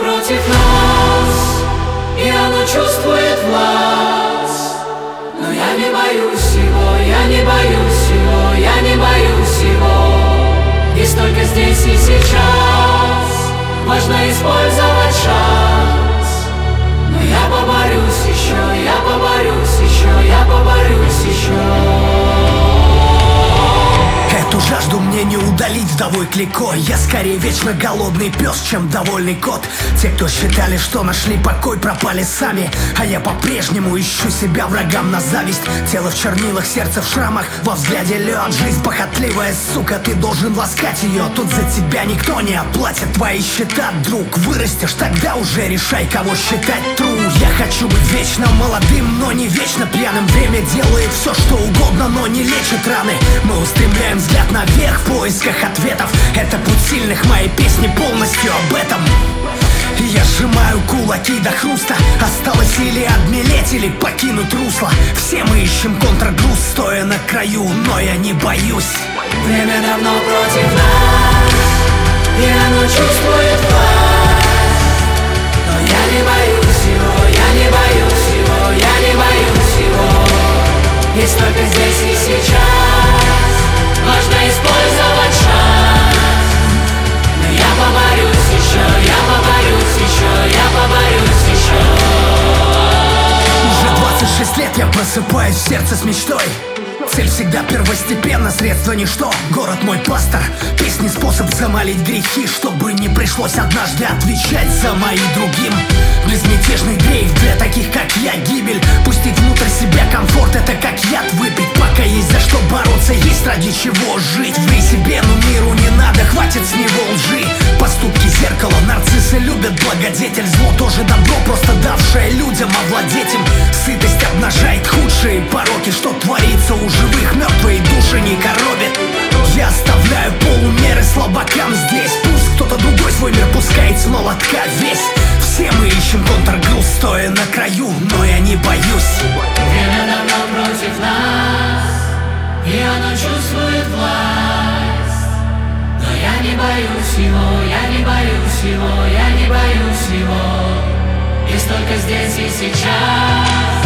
против нас, и оно чувствует власть. Но я не боюсь его, я не боюсь его, я не боюсь его. Есть только здесь и сейчас, важно использовать шанс. Но я поборюсь еще, я поборюсь еще, я поборюсь еще. Эту жажду мне не удалить вдовой кликой. Я скорее вечно голодный пес, чем довольный кот. Те, кто считали, что нашли покой, пропали сами. А я по-прежнему ищу себя врагам на зависть. Тело в чернилах, сердце в шрамах, во взгляде лед. Жизнь похотливая, сука, ты должен ласкать ее. Тут за тебя никто не оплатит твои счета, друг. Вырастешь, тогда уже решай, кого считать true. Я хочу быть вечно молодым, но не вечно пьяным. Время делает все, что угодно, но не лечит раны. Мы устремляем взгляд наверх в поисках ответов. Это путь сильных, мои песни полностью об этом. Я сжимаю кулаки до хруста. Осталось или обмелеть, или покинуть русло. Все мы ищем контргруз, стоя на краю, но я не боюсь. Время давно против нас, и оно чувствует власть. Но я не боюсь его, я не боюсь его, я не боюсь его. Есть только здесь и сейчас, важно использовать шанс. Но я поборюсь еще, я поборюсь еще, я поборюсь еще. Уже 26 лет я просыпаюсь в сердце с мечтой. Цель всегда первостепенна, средство ничто. Город мой пастор, песни способ замолить грехи, чтобы не пришлось однажды отвечать за мои другим. Безмятежный дрейф для таких как я гибель. Пустить внутрь себя комфорт, это как яд выпить. Пока есть за что бороться, есть ради чего жить. Ври себе, но миру не надо, хватит с него лжи. Поступки зеркало, нарциссы любят благодетель. Зло тоже добро, просто давшее людям овладеть им. Сытость обнажает худшие пороки, что творится у живых, мертвые души не коробят. Я оставляю полумеры слабакам здесь. Пусть кто-то другой свой мир пускает с молотка весь. Все мы ищем контргруз, стоя на краю, но я не боюсь. Время давно против нас, и оно чувствует власть. Но я не боюсь его, я не боюсь его, я не боюсь его. Есть только здесь и сейчас,